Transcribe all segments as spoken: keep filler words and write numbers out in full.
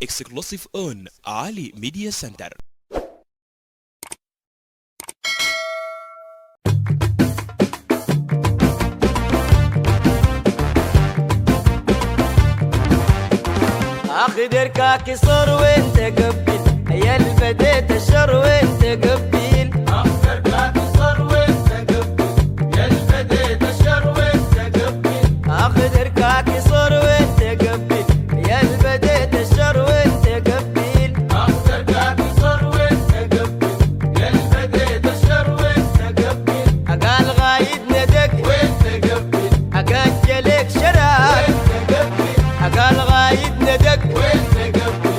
exclusive on Ali Media Center. اخدر كاكي صر وانت قبل يا البديت الشر وانت قبل اخدر كاكي صر وانت قبل يا البديت الشر وانت قبل اخدر كاكي صر وانت قبل يا البديت الشر وانت قبل اخدر كاكي صر وانت قبل يا البديت الشر وانت قبل اقال غايد ندق وانت قبل اقجلك شراب وانت قبل اقال غايد ندق وانت قبل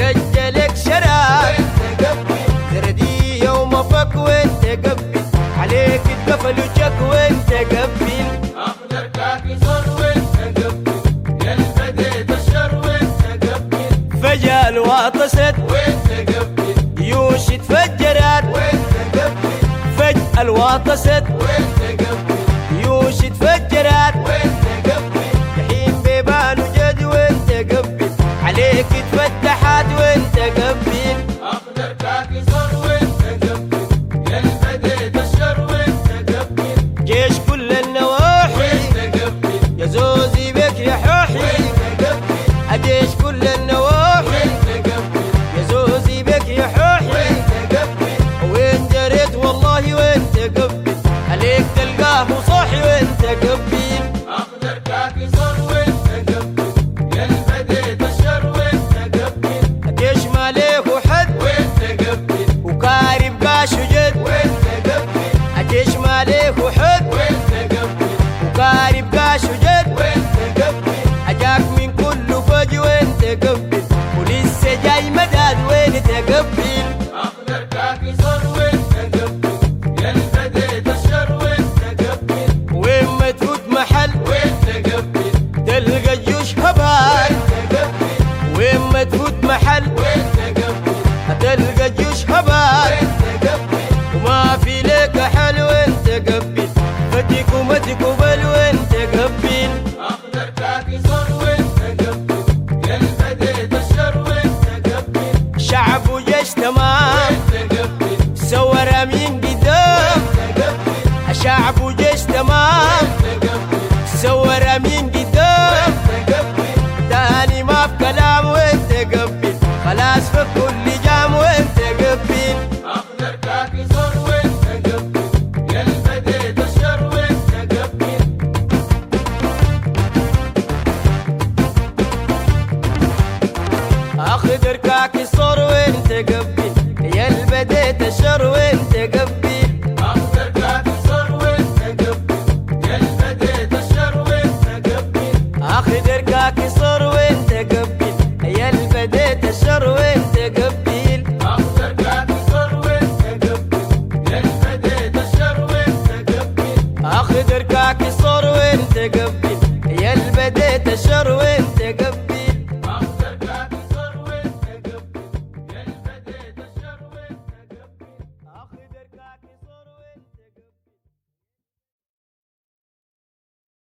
اقجلك شراب وانت قبل زردي يوم فك وانت قبل عليك القفل وجك وانت قبل اخدر كاكي صر وانت قبل يا البديت الشر وانت قبل فجأة الواطست وانت قبل جيوش تفجرت وانت قبل فجأة الواطست وانت قبل جيوش تفجرت وانت قبل جحيم بيبان وجد وانت قبل عليك اتفتحت وانت قبل اخدر كاكي صر وانت قبل يا البديت الشر وانت قبل جيش كل النواحي وانت قبل يا زوزي بك يا حوحي وانت قبل اجيش كل النواحي وانت قبل يا زوزي بك يا حوحي وانت قبل وين جريت والله وانت قبل عليك تلقاه صاحي وانت قبل اخدر كاكي صر وانت قبل يا البديت الشر وانت قبل اجيش ما ليه حد وانت قبل وكارب قاش وجد وانت قبل اجيش ما ليه حد وانت قبل وكارب قاش وجد وانت قبل اجاك من كل فج وانت قبل ولسه جاي مداد وين تقبل اخدر كاكي صر وانت قبل يا البديت الشر وانت قبل وين ما تفوت محل وانت قبل تلقى الجيوش هبال وانت قبل وين ما تفوت محل وانت قبل تلقى الجيوش هبال وانت قبل وما في لك حل وانت قبل فتك وما تقبل وانت قبل اخدر كاكي صر وانت قبل يا البديت الشر وانت قبل شعب وجيش تمام وانت قبل سور امين قدام وانت قبل شعب وجيش تمام وانت قبل سور امين قدام وانت قبل تاني ما في كلام وانت قبل خلاص في كل جام وانت قبل اخدر كاكي صر وانت قبل يا البديت الشر وانت قبل اخدر كاكي